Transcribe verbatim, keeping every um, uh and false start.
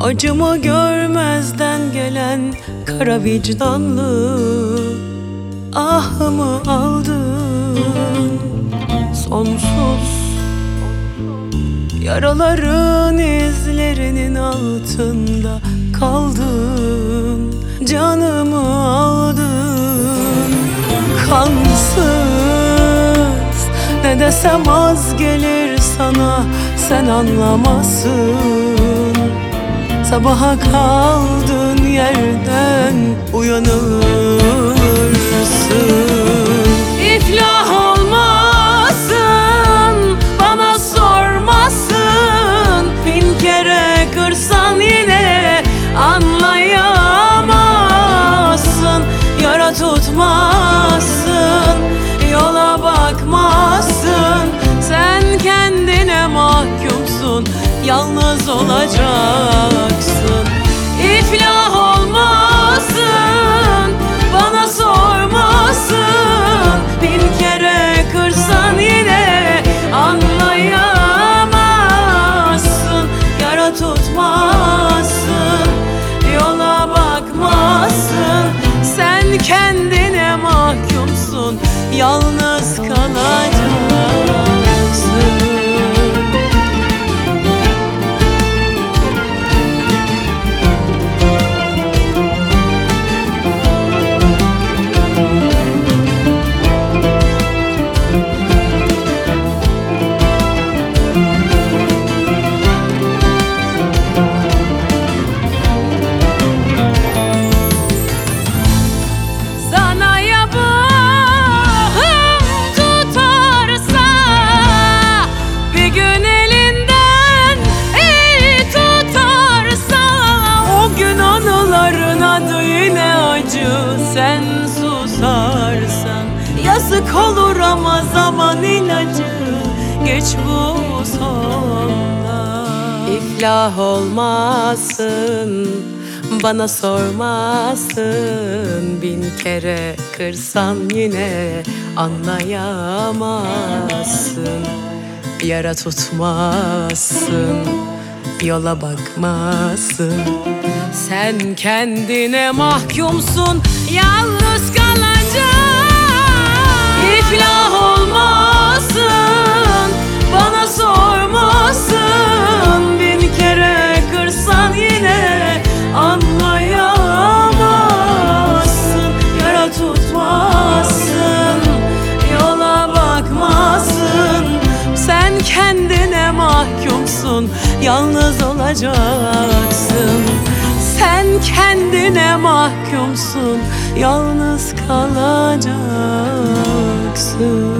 Acımı görmezden gelen kara vicdanlı, ahımı aldın sonsuz. Yaraların izlerinin altında kaldın, canımı aldın. Kansız, ne desem az gelir sana, sen anlamazsın. Sabaha kaldığın yerden uyanırsın. İflah olmasın, bana sormasın. Bin kere kırsan yine anlayamazsın. Yara tutmazsın, yola bakmazsın. Sen kendine mahkumsun, yalnız olacaksın. İflah olmasın, bana sormasın. Bin kere kırsan yine anlayamazsın. Yara tutmazsın, yola bakmazsın. Sen kendine mahkumsun, yalnız kalacaksın. Sen susarsan yazık olur ama zaman ilacı, geç bu sonda. İflah olmasın, bana sormasın. Bin kere kırsan yine anlayamazsın. Yara tutmazsın, yola bakmazsın. Sen kendine mahkumsun, yalnız kalacaksın. İflah olmasın, bana sormasın. Bin kere kırsan yine anlayamazsın. Yara tutmazsın, yola bakmazsın. Sen kendine mahkumsun, yalnız olacaksın. Sen kendine mahkumsun, yalnız kalacaksın.